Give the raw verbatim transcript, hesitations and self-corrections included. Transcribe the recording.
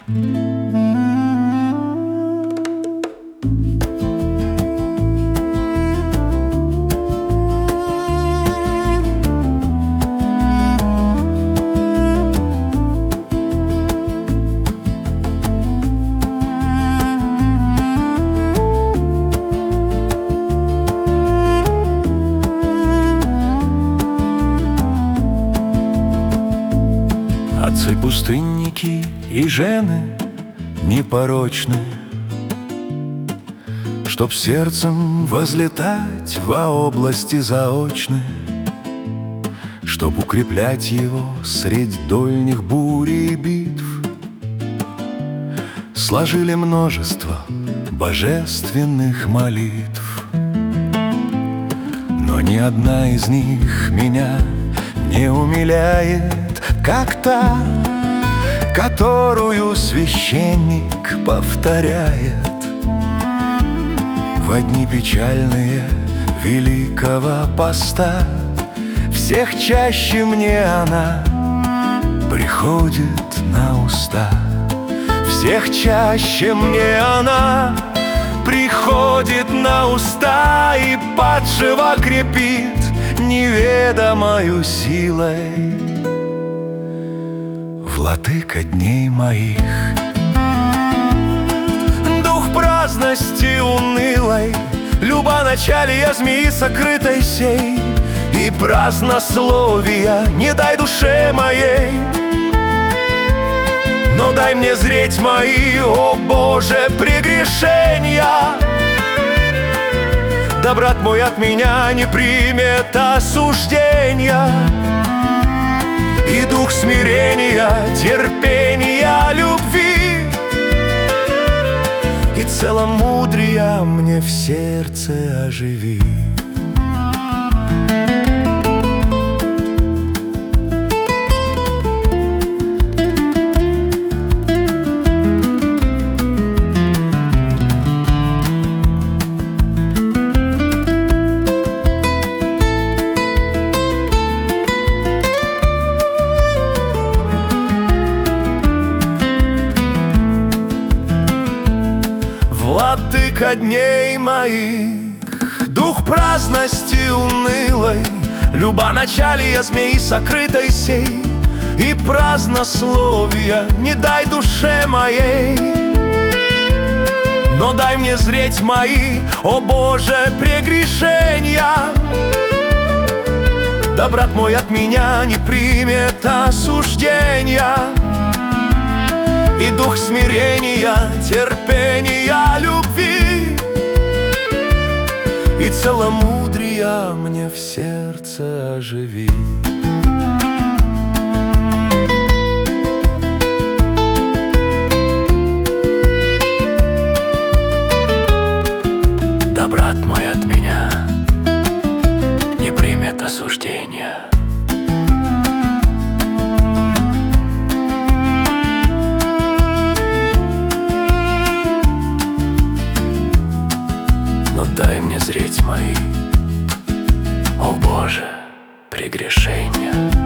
Отцы-пустынники и жены непорочны, чтоб сердцем возлетать во области заочны, чтоб укреплять его средь дольних бурь и битв, сложили множество божественных молитв. Но ни одна из них меня не умиляет, как та, которую священник повторяет во дни печальные Великого Поста. Всех чаще мне она приходит на уста. Всех чаще мне она приходит на уста и падшего крепит неведомою силой. Владыка дней моих, дух праздности унылой, любоначалия змеи сокрытой сей, и празднословия не дай душе моей. Но дай мне зреть мои, о Боже, прегрешения, да брат мой от меня не примет осуждения. И дух смирения, терпения, любви, и целомудрия мне в сердце оживи. Владыка дней моих, дух праздности унылой, любоначалия змеи сокрытой сей, и празднословия не дай душе моей. Но дай мне зреть мои, о Боже, прегрешения, да брат мой от меня не примет осуждения. И дух смирения, терпения, любви, и целомудрия мне в сердце оживи. Да брат мой от меня не примет осуждения. Дай мне зреть мои, о Боже, прегрешения.